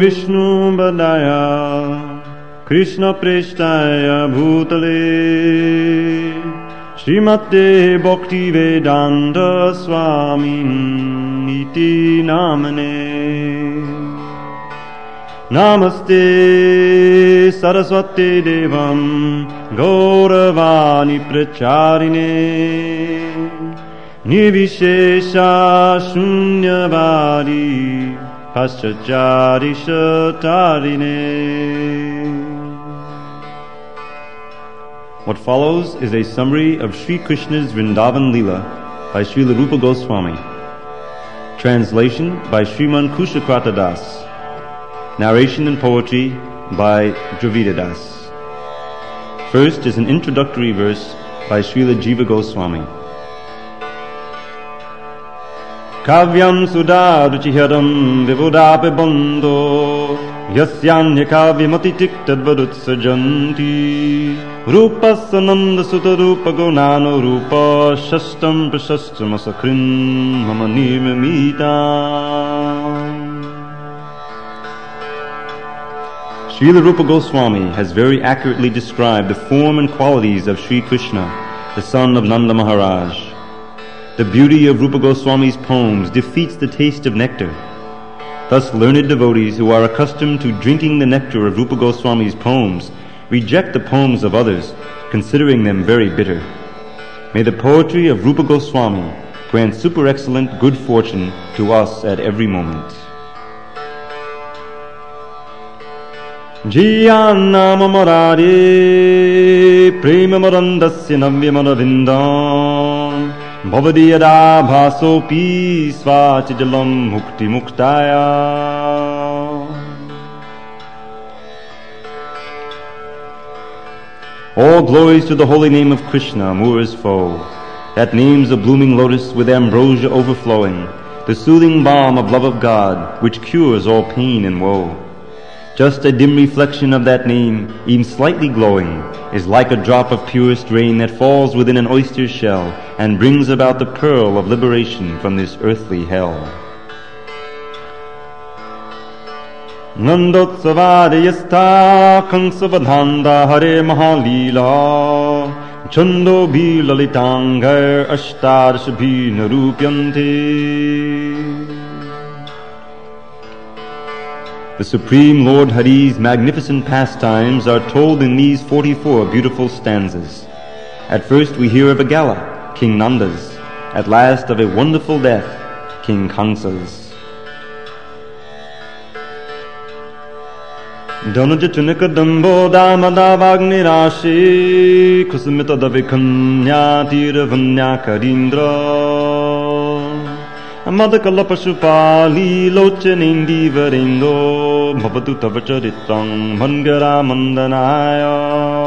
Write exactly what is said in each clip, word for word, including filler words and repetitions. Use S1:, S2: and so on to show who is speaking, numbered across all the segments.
S1: Vishnu Badaya Krishna Preshtaya Bhutale Srimate Bhakti Vedanta Swami Iti Namane Namaste Saraswati Devam Gauravani Pracharine Nirvishesha Shunyavadi Paschachari Shatarine. What follows is a summary of Sri Krishna's Vrindavan Leela by Srila Rupa Goswami. Translation by Sriman Kushakrata Das. Narration and poetry by Dravida Das. First is an introductory verse by Srila Jiva Goswami. Kavyam sudha ruchiharam vivudape bando yasyanya kavyamati tiktadvarutsajanti rupasananda sutta rupa gonano rupa shastam prashastam asakrin mama nirmamita. Srila Rupa Goswami has very accurately described the form and qualities of Sri Krishna, the son of Nanda Maharaj. The beauty of Rupa Goswami's poems defeats the taste of nectar. Thus learned devotees who are accustomed to drinking the nectar of Rupa Goswami's poems reject the poems of others, considering them very bitter. May the poetry of Rupa Goswami grant super excellent good fortune to us at every moment. Jiyana Marare Prema Marandasya Navyamaravindan Bhavadiyada Bhasopi Svachijalam Mukti Muktaya. All glories to the holy name of Krishna, Amura's foe. That name's a blooming lotus with ambrosia overflowing, the soothing balm of love of God, which cures all pain and woe. Just a dim reflection of that name, even slightly glowing, is like a drop of purest rain that falls within an oyster's shell and brings about the pearl of liberation from this earthly hell. Nandotsavadayastha kangsavadhanda hare mahalila chando bhi lalitangar ashtarsh bhi narupyante. The Supreme Lord Hari's magnificent pastimes are told in these forty-four beautiful stanzas. At first we hear of a gala, King Nanda's. At last of a wonderful death, King Kamsa's. Dhanujachunika dambo damadavagni rashi kusumita davikanya tiravanya karindra Madakala Pashupali Lochanindi Varindo Bhavatu Tavacharitrang Mangara Mandanaya.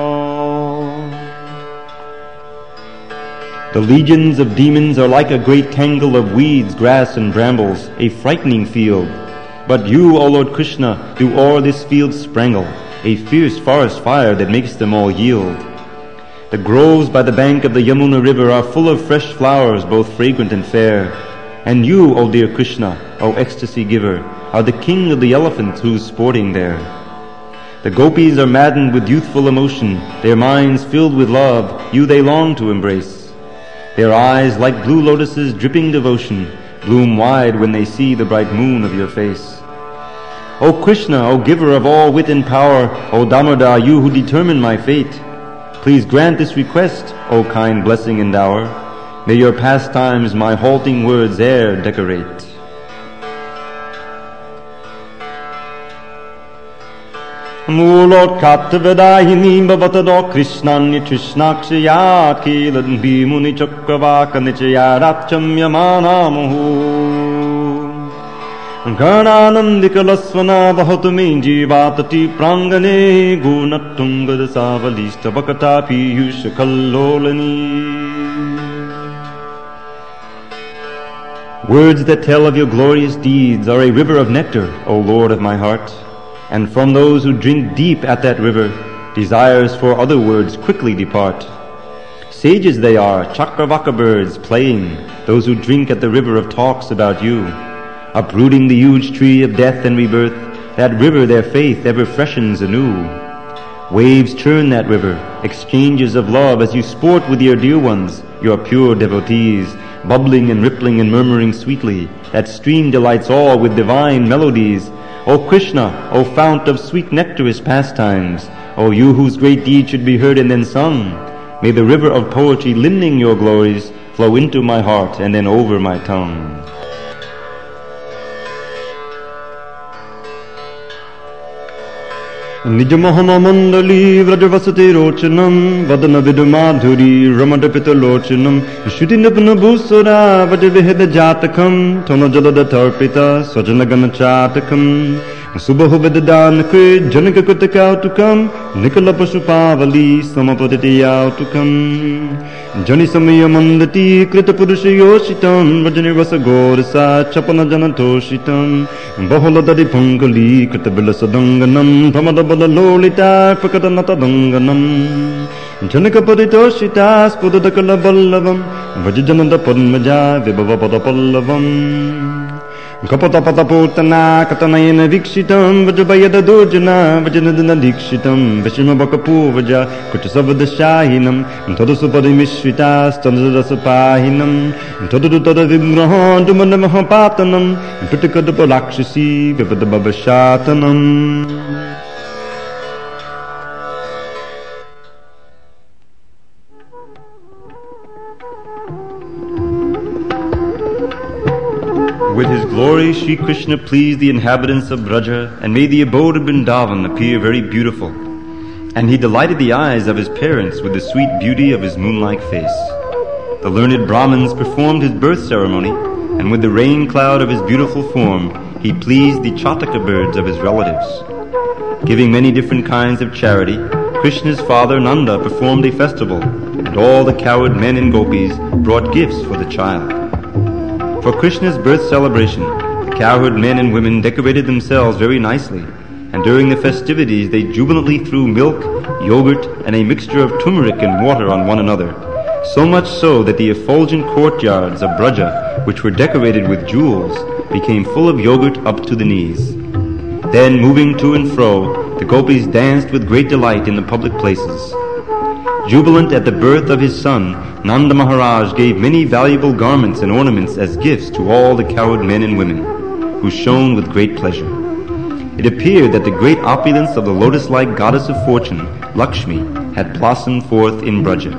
S1: The legions of demons are like a great tangle of weeds, grass and brambles, a frightening field. But you, O Lord Krishna, do o'er this field sprangle, a fierce forest fire that makes them all yield. The groves by the bank of the Yamuna river are full of fresh flowers, both fragrant and fair. And you, O dear Krishna, O ecstasy giver, are the king of the elephants who's sporting there. The gopis are maddened with youthful emotion, their minds filled with love, you they long to embrace. Their eyes, like blue lotuses dripping devotion, bloom wide when they see the bright moon of your face. O Krishna, O giver of all wit and power, O Damodar, you who determine my fate, please grant this request, O kind blessing endower. May your pastimes my halting words e'er decorate. Mulot Kaptavadayini Bhavatado Krishnanya Trishnakshaya Kilan Bhimuni Chakravaka Nichaya Ratchamyamana Muhu Gananandika Lasvana Bahatumi Jivatati Prangane Gunatungada Savalista Vakata Piyusha Kallolani. Words that tell of your glorious deeds are a river of nectar, O Lord of my heart. And from those who drink deep at that river, desires for other words quickly depart. Sages they are, Chakravaka birds playing, those who drink at the river of talks about you. Uprooting the huge tree of death and rebirth, that river their faith ever freshens anew. Waves churn that river, exchanges of love as you sport with your dear ones, your pure devotees, bubbling and rippling and murmuring sweetly. That stream delights all with divine melodies. O Krishna, O fount of sweet nectarous pastimes, O you whose great deeds should be heard and then sung, may the river of poetry limning your glories flow into my heart and then over my tongue. Nijamahana mandali vrajavasati rochanam vadana vidumadhuri ramadapita lochanam shudinapana bhusara vajaviheda jatakam tonajalada tarpita swajanagana chatakam subahu vedadanakri janakakutakautukam nikala pashupavali samapaditi yautukam jani samaya mandati krita purusayoshitam vajani rasa gorasa chapana janatoshitam bahuladadi pungali krita bilasadanganam pramadabala lolita prakatanata danganam janakapaditoshita spudadakala ballavam vajajananda padmaja vibhavapada pallavam Kapata putana katanayana vikshitam vajabayada durjana vajanadana dikshitam vishima bakapu vaja kuchasavadashahinam tadusupadi mishvita stanadasapahinam tadudutada vimgrahan dumanamahapatanam pitikadapalakshasi vivadababashatanam. With his glory, Sri Krishna pleased the inhabitants of Braja and made the abode of Vrindavan appear very beautiful. And he delighted the eyes of his parents with the sweet beauty of his moon-like face. The learned Brahmins performed his birth ceremony, and with the rain cloud of his beautiful form, he pleased the Chataka birds of his relatives. Giving many different kinds of charity, Krishna's father Nanda performed a festival, and all the cowherd men and gopis brought gifts for the child. For Krishna's birth celebration, the cowherd men and women decorated themselves very nicely, and during the festivities they jubilantly threw milk, yogurt, and a mixture of turmeric and water on one another, so much so that the effulgent courtyards of Braja, which were decorated with jewels, became full of yogurt up to the knees. Then, moving to and fro, the gopis danced with great delight in the public places. Jubilant at the birth of his son, Nanda Maharaj gave many valuable garments and ornaments as gifts to all the cowherd men and women, who shone with great pleasure. It appeared that the great opulence of the lotus-like goddess of fortune, Lakshmi, had blossomed forth in Braja.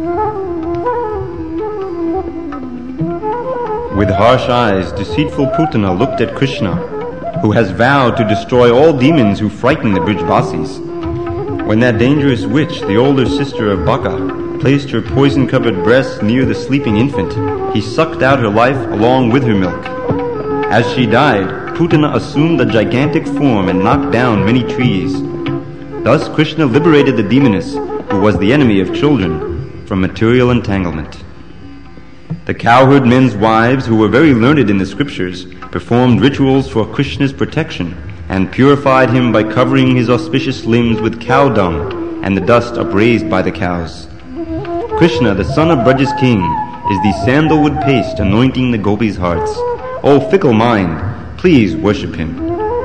S1: With harsh eyes, deceitful Putana looked at Krishna, who has vowed to destroy all demons who frighten the Brijvasis. When that dangerous witch, the older sister of Baka, placed her poison-covered breast near the sleeping infant, he sucked out her life along with her milk. As she died, Putana assumed a gigantic form and knocked down many trees. Thus Krishna liberated the demoness, who was the enemy of children, from material entanglement. The cowherd men's wives, who were very learned in the scriptures, performed rituals for Krishna's protection and purified him by covering his auspicious limbs with cow dung and the dust upraised by the cows. Krishna, the son of Braja's king, is the sandalwood paste anointing the gopis' hearts. O fickle mind, please worship him.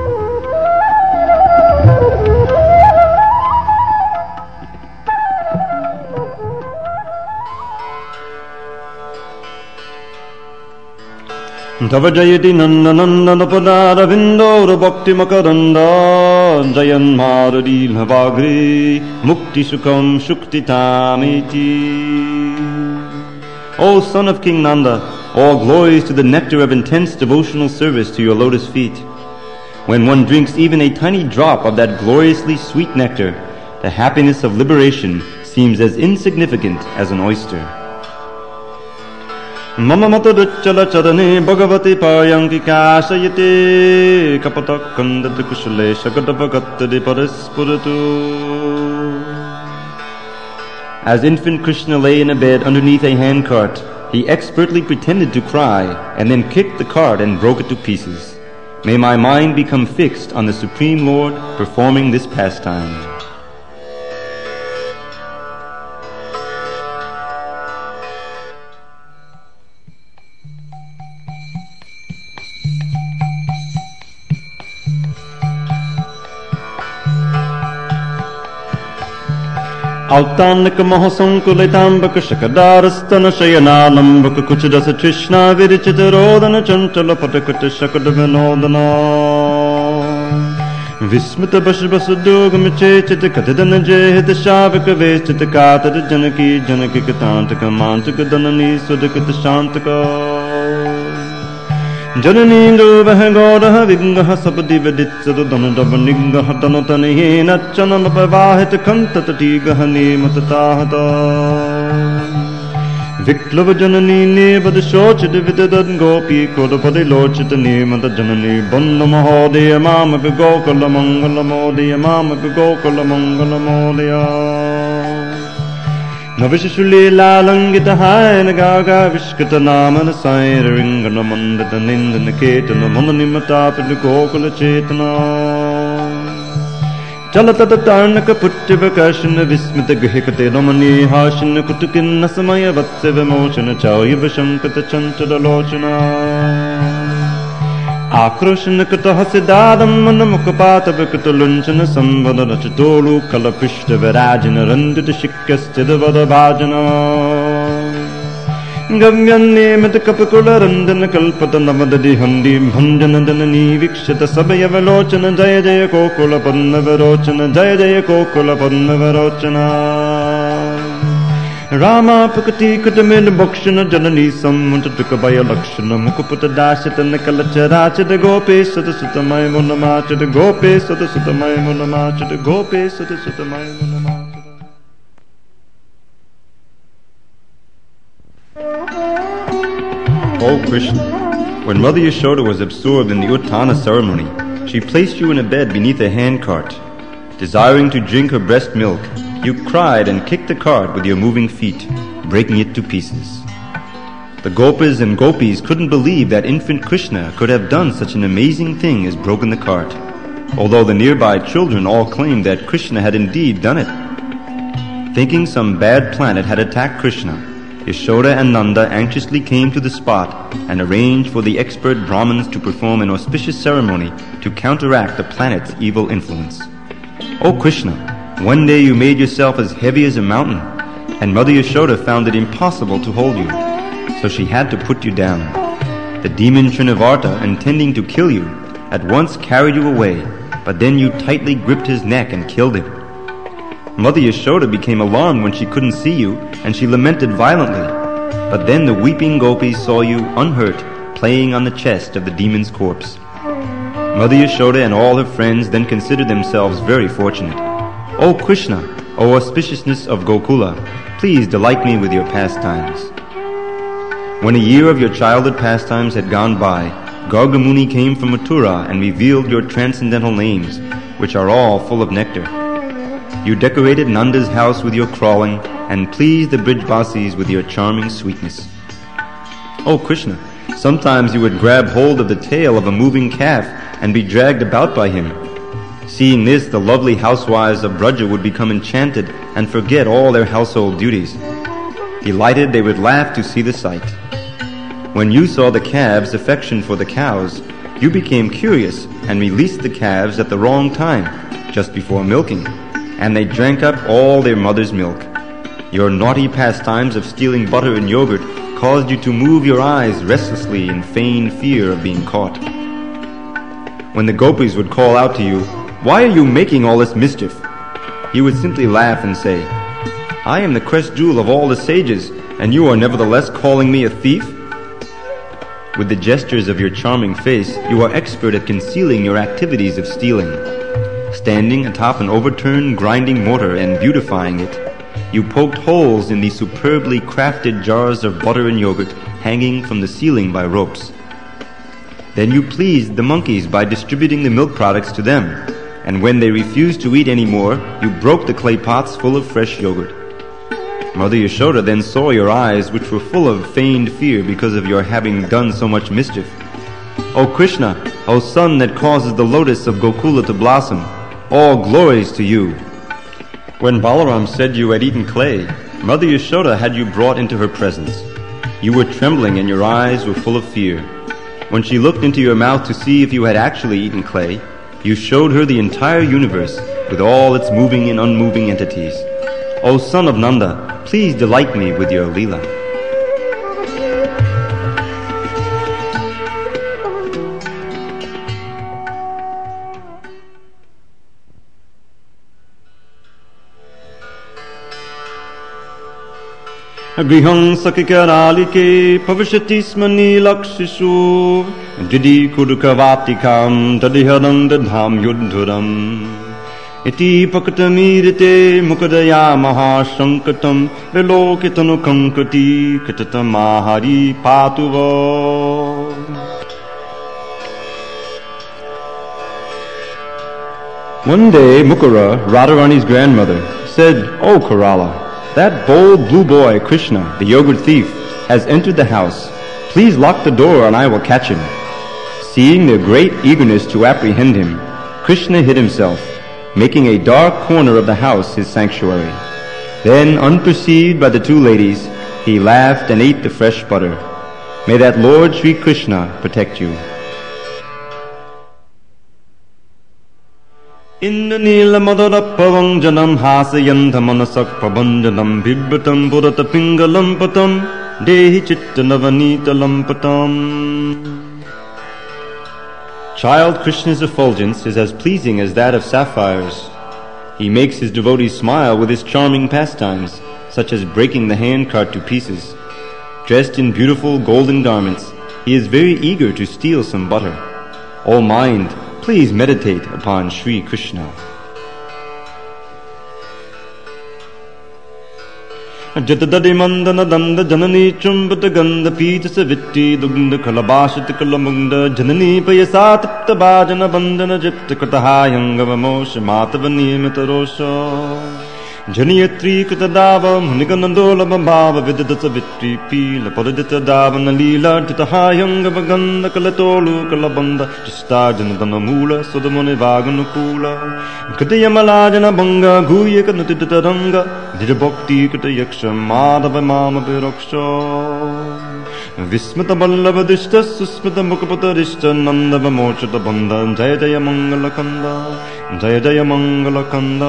S1: Tava jayati nanda nanda napadara vindora bhakti makaranda jayan maradi lavagri mukti sukham shukti tamiti. O son of King Nanda, all glories to the nectar of intense devotional service to your lotus feet. When one drinks even a tiny drop of that gloriously sweet nectar, the happiness of liberation seems as insignificant as an oyster. Mama mata ducchala charane bhagavati payanki kashayate kapatak kandata kushale shagadavagattade paraspuratu. As infant Krishna lay in a bed underneath a handcart, he expertly pretended to cry and then kicked the cart and broke it to pieces. May my mind become fixed on the Supreme Lord performing this pastime. Altanika Mahasankulitambuka Shakadarastana Shayanalambaka Kuchidasa Trishna Virichita Rodana Chantala Patakuta Shakadavanodana Vismita Bashbasudugamichita Katadana Jehita Shavaka Vestita Katata Janaki Janaki Katantaka Mantaka Danani Sudakata Shantaka Janani Duvahagora Vingaha Sabadividitsa Danadabaningaha Danotani Nachana Pavahita Kantati Gahani Matatahata Viklava Janani Neva the Shocha Dividadan Gopi Kodapadi Lochita Nema the Janani Bandamahodi Mama Gokala Mangala Modia Mama Gokala Mangala Modia Navishuli Lalangita Haina Gaga Vishkata Namana Saira Ringana Mandata Nindana Ketana Mandanimata the Gokala Chetana Chalatata Tarnaka Putivakashana Vismita Gihikate Domani Hashina Kutukin Nasamaya Vatseva Mochana Chauyiva Shankata Chantada Lochana Akroshana Kata Hasidadam Manamukapata Vikata Lunchana Sambada Chitolu Kalapishta Virajana Randita Shikkastida Vada Bhajana Gavyane Metakapakula Randana Kalpata Navadadi Handi Bhanjana Danani Vikshata Sabaya Velochana Jaya Jaya Kokula Padna Verochana Jaya Jaya Kokula Padna Verochana Rama Pakati Kutamil Bhakshana Janani Samuntatukabaya Lakshana Mukupata Dashita Nakalacharacha the Gopi Sata Sutamai Munamacha the Gopi Sata Sutamai Munamacha the Gopi Sata Sutamai Munamacha. O Krishna, when Mother Yashoda was absorbed in the Uttana ceremony, she placed you in a bed beneath a handcart. Desiring to drink her breast milk, you cried and kicked the cart with your moving feet, breaking it to pieces. The Gopas and Gopis couldn't believe that infant Krishna could have done such an amazing thing as broken the cart, although the nearby children all claimed that Krishna had indeed done it. Thinking some bad planet had attacked Krishna, Yashoda and Nanda anxiously came to the spot and arranged for the expert Brahmins to perform an auspicious ceremony to counteract the planet's evil influence. O Krishna, one day you made yourself as heavy as a mountain, and Mother Yashoda found it impossible to hold you, so she had to put you down. The demon Trinavarta, intending to kill you, at once carried you away, but then you tightly gripped his neck and killed him. Mother Yashoda became alarmed when she couldn't see you, and she lamented violently. But then the weeping gopis saw you, unhurt, playing on the chest of the demon's corpse. Mother Yashoda and all her friends then considered themselves very fortunate. O Krishna, O auspiciousness of Gokula, please delight me with your pastimes. When a year of your childhood pastimes had gone by, Gargamuni came from Mathura and revealed your transcendental names, which are all full of nectar. You decorated Nanda's house with your crawling and pleased the Brijvasis with your charming sweetness. O Krishna, sometimes you would grab hold of the tail of a moving calf and be dragged about by him. Seeing this, the lovely housewives of Braja would become enchanted and forget all their household duties. Delighted, they would laugh to see the sight. When you saw the calves' affection for the cows, you became curious and released the calves at the wrong time, just before milking, and they drank up all their mother's milk. Your naughty pastimes of stealing butter and yogurt caused you to move your eyes restlessly in feigned fear of being caught. When the gopis would call out to you, "Why are you making all this mischief?" you would simply laugh and say, "I am the crest jewel of all the sages, and you are nevertheless calling me a thief?" With the gestures of your charming face, you are expert at concealing your activities of stealing. Standing atop an overturned grinding mortar and beautifying it, you poked holes in the superbly crafted jars of butter and yogurt hanging from the ceiling by ropes. Then you pleased the monkeys by distributing the milk products to them, and when they refused to eat any more, you broke the clay pots full of fresh yogurt. Mother Yashoda then saw your eyes, which were full of feigned fear because of your having done so much mischief. O Krishna, O sun that causes the lotus of Gokula to blossom, all glories to you. When Balaram said you had eaten clay, Mother Yashoda had you brought into her presence. You were trembling and your eyes were full of fear. When she looked into your mouth to see if you had actually eaten clay, you showed her the entire universe with all its moving and unmoving entities. O son of Nanda, please delight me with your Leela. Grihang sakikaralike pavishati smani lakshishu didi kudukavatikam tadihadam dadham yudhuram iti pakatamirite mukadaya mahashankatam velokitanu kankati katatamahari patuva. One day Mukura, Radharani's grandmother, said, "O Kerala, that bold blue boy, Krishna, the yogurt thief, has entered the house. Please lock the door and I will catch him." Seeing their great eagerness to apprehend him, Krishna hid himself, making a dark corner of the house his sanctuary. Then, unperceived by the two ladies, he laughed and ate the fresh butter. May that Lord Sri Krishna protect you. Indranila madarappavang janam hasayantha manasak prabhanjanam bibbatam purata pingalam patam dehi chitta navanita lampatam. Child Krishna's effulgence is as pleasing as that of sapphires. He makes his devotees smile with his charming pastimes, such as breaking the handcart to pieces. Dressed in beautiful golden garments, he is very eager to steal some butter. O mind, please meditate upon Sri Krishna. Jatadadi mandana danda janani chumbata ganda pita saviti dugna kalabashita kalamunda janani payasa tipta bhajana bandana jipta katahayangava mosha matava niyamita rosha janiyatri katadava muniganandola bhava vidata savitri pila paradita davana lila titahayangava ganda kalatolu kalabanda chista janadana mula sudamuni vaganukula katayamalajana banga guya kanatita ranga Dijabhakti kata yaksha madhava mama viraksha Vismita ballava dishta susmita mukapata rishta nandava mochata bandha Jaya jaya mangala kanda Jaya jaya mangala kanda.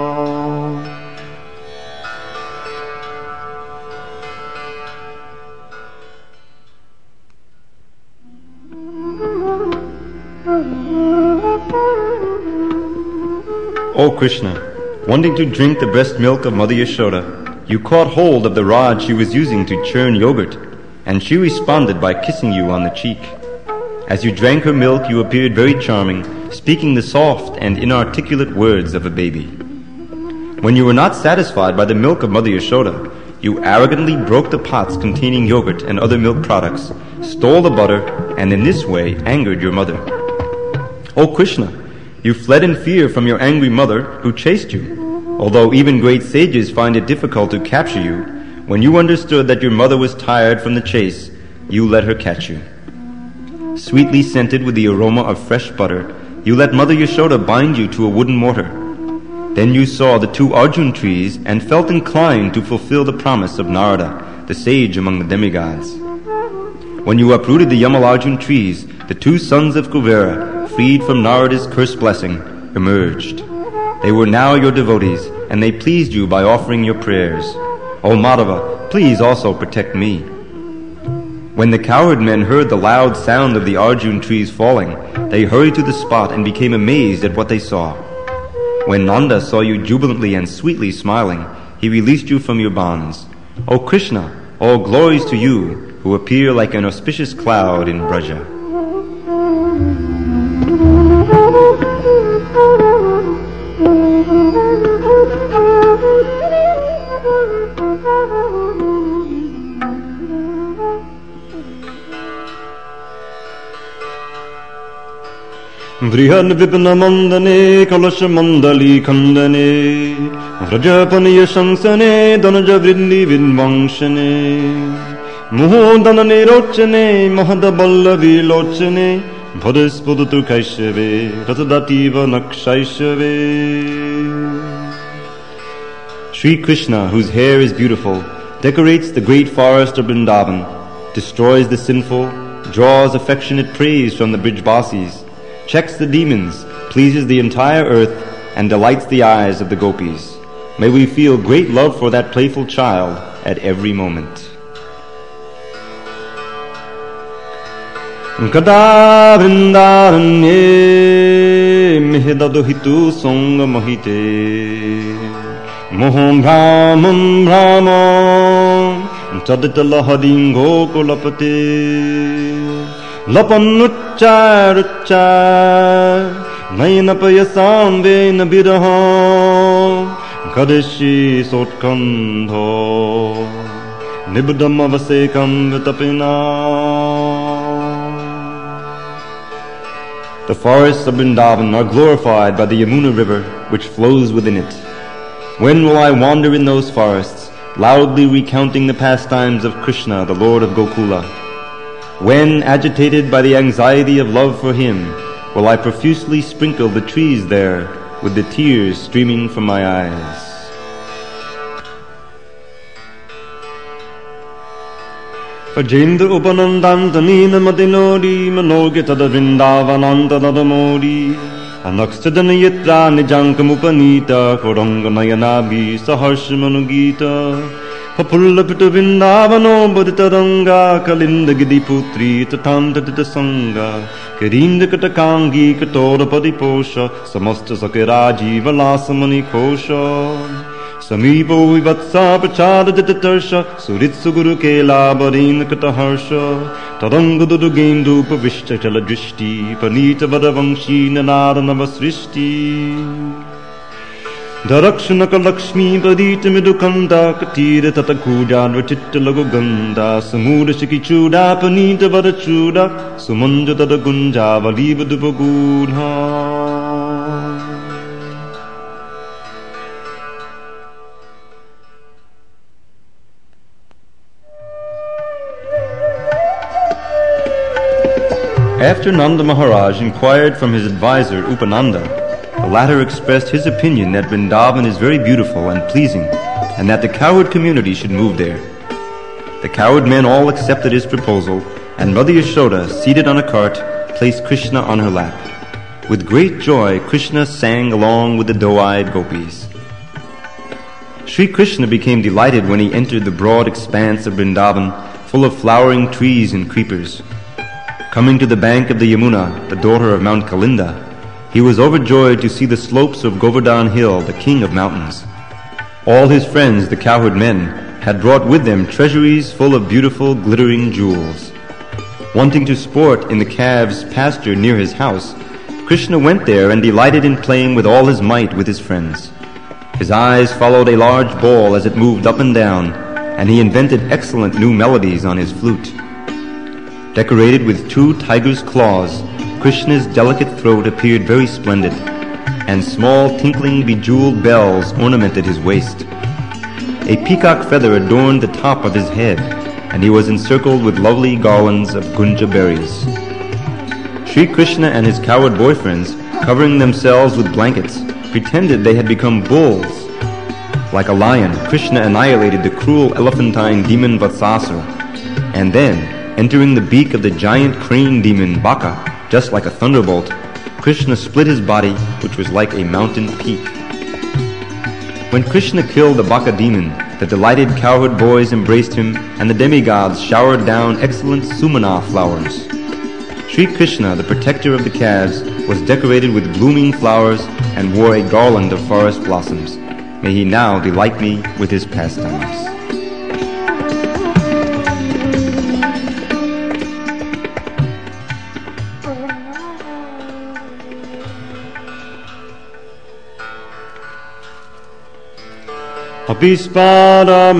S1: O Krishna, wanting to drink the breast milk of Mother Yashoda, you caught hold of the rod she was using to churn yogurt, and she responded by kissing you on the cheek. As you drank her milk, you appeared very charming, speaking the soft and inarticulate words of a baby. When you were not satisfied by the milk of Mother Yashoda, you arrogantly broke the pots containing yogurt and other milk products, stole the butter, and in this way angered your mother. O Krishna, you fled in fear from your angry mother, who chased you. Although even great sages find it difficult to capture you, when you understood that your mother was tired from the chase, you let her catch you. Sweetly scented with the aroma of fresh butter, you let Mother Yashoda bind you to a wooden mortar. Then you saw the two Arjun trees and felt inclined to fulfill the promise of Narada, the sage among the demigods. When you uprooted the Yamalarjun trees, the two sons of Kuvera, freed from Narada's cursed blessing, emerged. They were now your devotees, and they pleased you by offering your prayers. O Madhava, please also protect me. When the cowherd men heard the loud sound of the Arjun trees falling, they hurried to the spot and became amazed at what they saw. When Nanda saw you jubilantly and sweetly smiling, he released you from your bonds. O Krishna, all glories to you, who appear like an auspicious cloud in Braja. Vrihan vipna mandane kalasha mandali khandane Vrajapaniya shangsane danaja vrindi vinvangshane Muhodanane rochane mahadaballavi lochane Bhadespudatu kaishave ratadativa nakshaishave. Sri Krishna, whose hair is beautiful, decorates the great forest of Vrindavan, destroys the sinful, draws affectionate praise from the Brijbasis, checks the demons, pleases the entire earth, and delights the eyes of the gopis. may we feel great love for that playful child at every moment. Kada Vrindaranye Mihidadu Hitu Songa Mohite Moham Brahman Brahman Chaditala Hadin Gokulapate Lapanuchar Uchar Nainapayasam Vena Bidaham Kadeshi Sotkandho Nibudamavasekam Vitapina. The forests of Vrindavan are glorified by the Yamuna river which flows within it. When will I wander in those forests, loudly recounting the pastimes of Krishna, the Lord of Gokula? When, agitated by the anxiety of love for him, will I profusely sprinkle the trees there with the tears streaming from my eyes? Ajendra upanandantanina madinodi manogitad vrindavanantadadamodi Anakstadana yatra nijankamupanita Koranganayanabi saharshamanugita Papullapita vrindavano bodhitaranga Kalinda gidiputri tatantadita sanga Kirinda katakangi katora padiposha Samasta sakiraji valasamani kosha Samipo vivatsa prachada ditatarsha Suritsu guru kela barina kataharsha Taranga dudu gendu pavishta chala drishti Panita vadavangshi nanada navasrishti Darakshana Lakshmi padita midukanda Katira tatakuja nvachitta laguganda Samuda shikichuda panita vadachuda Sumanja tadagunja valiva dupagudha. After Nanda Maharaj inquired from his advisor Upananda, the latter expressed his opinion that Vrindavan is very beautiful and pleasing, and that the cowherd community should move there. The cowherd men all accepted his proposal, and Mother Yashoda, seated on a cart, placed Krishna on her lap. With great joy, Krishna sang along with the doe-eyed gopis. Sri Krishna became delighted when he entered the broad expanse of Vrindavan, full of flowering trees and creepers. Coming to the bank of the Yamuna, the daughter of Mount Kalinda, he was overjoyed to see the slopes of Govardhan Hill, the king of mountains. All his friends, the cowherd men, had brought with them treasuries full of beautiful, glittering jewels. Wanting to sport in the calves' pasture near his house, Krishna went there and delighted in playing with all his might with his friends. His eyes followed a large ball as it moved up and down, and he invented excellent new melodies on his flute. Decorated with two tiger's claws, Krishna's delicate throat appeared very splendid, and small tinkling bejeweled bells ornamented his waist. A peacock feather adorned the top of his head, and he was encircled with lovely garlands of gunja berries. Sri Krishna and his cowherd boyfriends, covering themselves with blankets, pretended they had become bulls. Like a lion, Krishna annihilated the cruel elephantine demon Vatsasura, and then, entering the beak of the giant crane demon Baka, just like a thunderbolt, Krishna split his body, which was like a mountain peak. When Krishna killed the Baka demon, the delighted cowherd boys embraced him, and the demigods showered down excellent sumana flowers. Sri Krishna, the protector of the calves, was decorated with blooming flowers and wore a garland of forest blossoms. May he now delight me with his pastimes. Apispada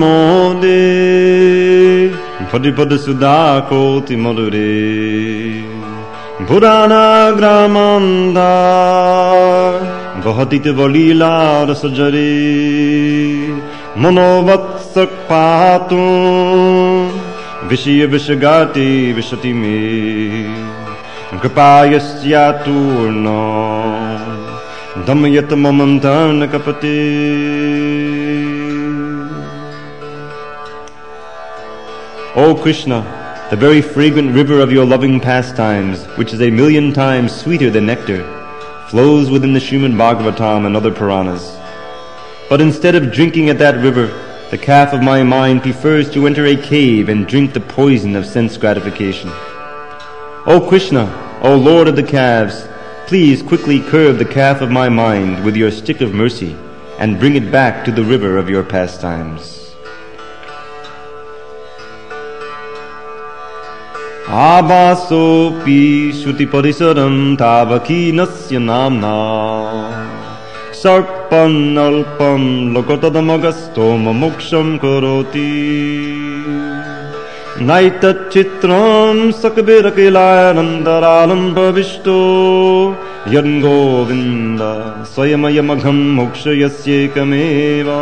S1: mode Padipada sudha koti madure Purana gramandar Vahatite valila rasajare Monovatsak patum Vishya vishagati vishati me Kripayasya turna Dhammayat mamantarna kapate. O Krishna, the very fragrant river of your loving pastimes, which is a million times sweeter than nectar, flows within the Srimad Bhagavatam and other Puranas. But instead of drinking at that river, the calf of my mind prefers to enter a cave and drink the poison of sense gratification. O Krishna, O Lord of the calves, please quickly curb the calf of my mind with your stick of mercy and bring it back to the river of your pastimes. Abasopi Shruti Parisaram Tavaki Nasya Namna Sarpan Alpam Lokotadamagastoma Moksham Karoti Naita Chitram Sakabirakilayanandaralam Bhavishto Yan Govinda Swayamagamam Mokshayasyekameva.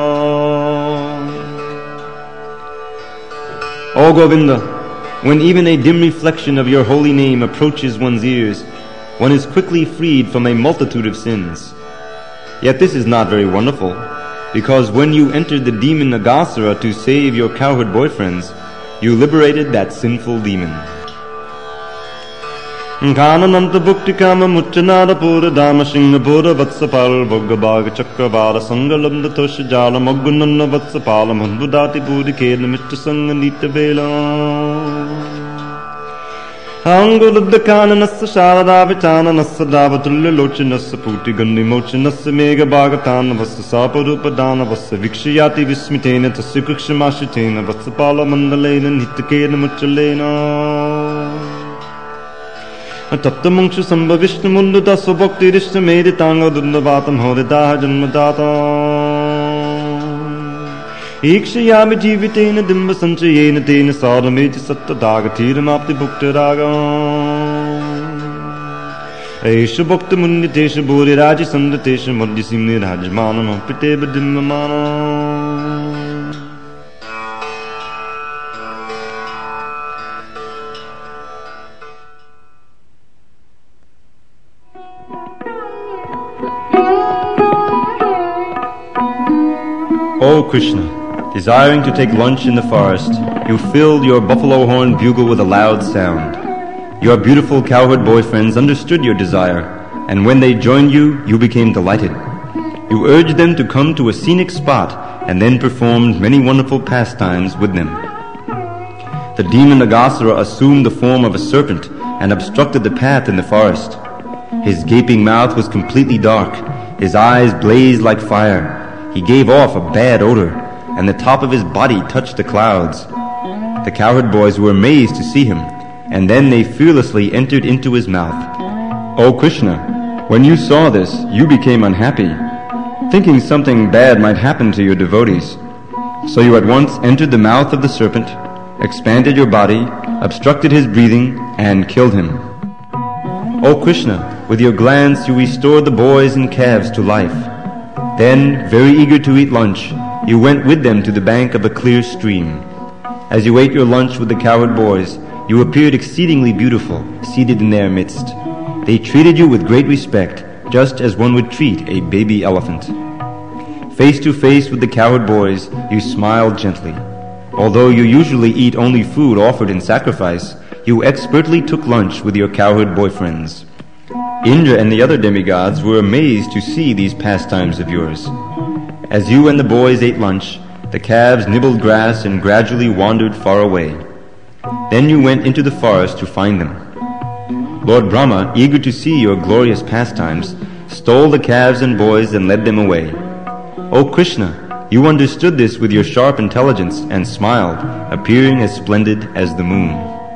S1: O Govinda, when even a dim reflection of your holy name approaches one's ears, one is quickly freed from a multitude of sins. Yet this is not very wonderful, because when you entered the demon Aghasura to save your cowherd boyfriends, you liberated that sinful demon. Kanananta Bhukti Kama Muchanada Pura Dama Shinga Pura Vatsapal Bhogabhaga Chakravara Sangalam Tosha Jala Mogunana Vatsapala Manbudati Budi Kela Mitra Sanganita Vela Angulada Kananasa Sharada Vitana Nasa Davatulya Lochanasa Puti Gandhi Mochanasa Mega Bhagatana Vasa Saparupadana Vasa Vikshayati Vismitena Tasukshimashitena Vatsapala Mandalena Nitakena Muchalena Tapta Munksha Samba Vishnu Mundu Daso Bhakti Rishna Meditanga Dundavatam Horidaha Janmadata Ikshayami Jivitena Dimba Sanchayena Tena Sadameti Satta Daga Tiramapti Bhukta Raga Esha Bhakta Mundi Tesha Buri Raji Sanda Tesha Madhya Simni Rajmana Piteba Dimmamana. O Krishna, desiring to take lunch in the forest, you filled your buffalo horn bugle with a loud sound. Your beautiful cowherd boyfriends understood your desire, and when they joined you, you became delighted. You urged them to come to a scenic spot, and then performed many wonderful pastimes with them. The demon Aghasura assumed the form of a serpent and obstructed the path in the forest. His gaping mouth was completely dark, his eyes blazed like fire. He gave off a bad odor, and the top of his body touched the clouds. The cowherd boys were amazed to see him, and then they fearlessly entered into his mouth. O Krishna, when you saw this, you became unhappy, thinking something bad might happen to your devotees. So you at once entered the mouth of the serpent, expanded your body, obstructed his breathing, and killed him. O Krishna, with your glance you restored the boys and calves to life. Then, very eager to eat lunch, you went with them to the bank of a clear stream. As you ate your lunch with the cowherd boys, you appeared exceedingly beautiful, seated in their midst. They treated you with great respect, just as one would treat a baby elephant. Face to face with the cowherd boys, you smiled gently. Although you usually eat only food offered in sacrifice, you expertly took lunch with your cowherd boyfriends. Indra and the other demigods were amazed to see these pastimes of yours. As you and the boys ate lunch, the calves nibbled grass and gradually wandered far away. Then you went into the forest to find them. Lord Brahma, eager to see your glorious pastimes, stole the calves and boys and led them away. O Krishna, you understood this with your sharp intelligence and smiled, appearing as splendid as the moon.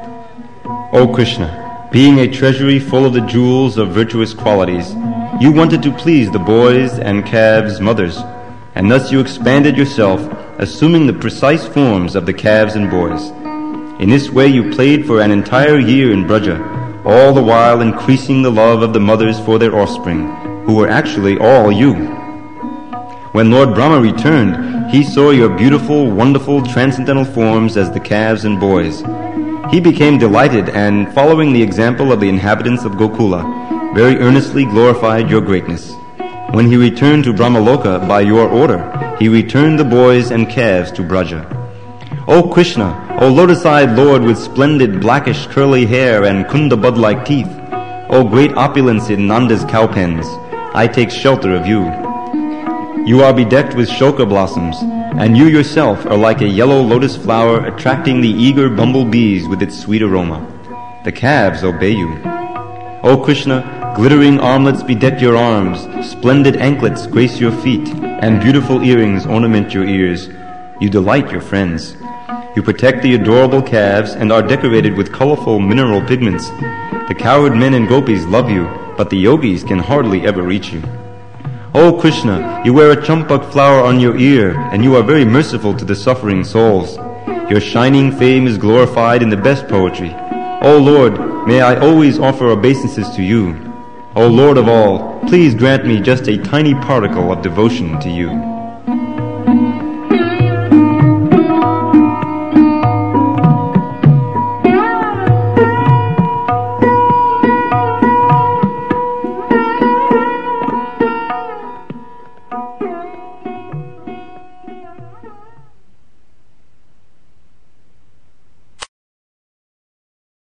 S1: O Krishna, being a treasury full of the jewels of virtuous qualities, you wanted to please the boys' and calves' mothers, and thus you expanded yourself, assuming the precise forms of the calves and boys. In this way you played for an entire year in Braja, all the while increasing the love of the mothers for their offspring, who were actually all you. When Lord Brahma returned, he saw your beautiful, wonderful, transcendental forms as the calves and boys. He became delighted and, following the example of the inhabitants of Gokula, very earnestly glorified your greatness. When he returned to Brahmaloka by your order, he returned the boys and calves to Braja. O Krishna, O lotus-eyed Lord with splendid blackish curly hair and kunda bud-like teeth, O great opulence in Nanda's cow pens, I take shelter of you. You are bedecked with shoka blossoms, and you yourself are like a yellow lotus flower attracting the eager bumblebees with its sweet aroma. The calves obey you. O Krishna, glittering armlets bedeck your arms, splendid anklets grace your feet, and beautiful earrings ornament your ears. You delight your friends. You protect the adorable calves and are decorated with colorful mineral pigments. The cowherd men and gopis love you, but the yogis can hardly ever reach you. O Krishna, you wear a champak flower on your ear, and you are very merciful to the suffering souls. Your shining fame is glorified in the best poetry. O Lord, may I always offer obeisances to you. O Lord of all, please grant me just a tiny particle of devotion to you.